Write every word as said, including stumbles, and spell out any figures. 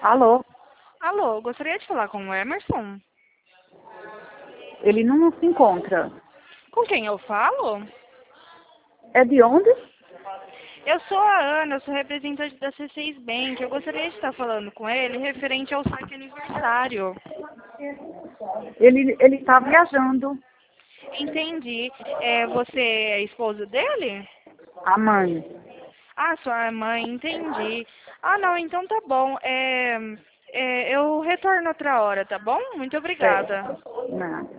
Alô? Alô, gostaria de falar com o Emerson? Ele não se encontra. Com quem eu falo? É de onde? Eu sou a Ana, eu sou representante da C seis Bank. Eu gostaria de estar falando com ele referente ao saque aniversário. Ele ele está viajando. Entendi. É, você é esposa dele? A mãe. Ah, sua mãe, entendi. Ah, não, então tá bom. É, é, eu retorno outra hora, tá bom? Muito É. obrigada. Não.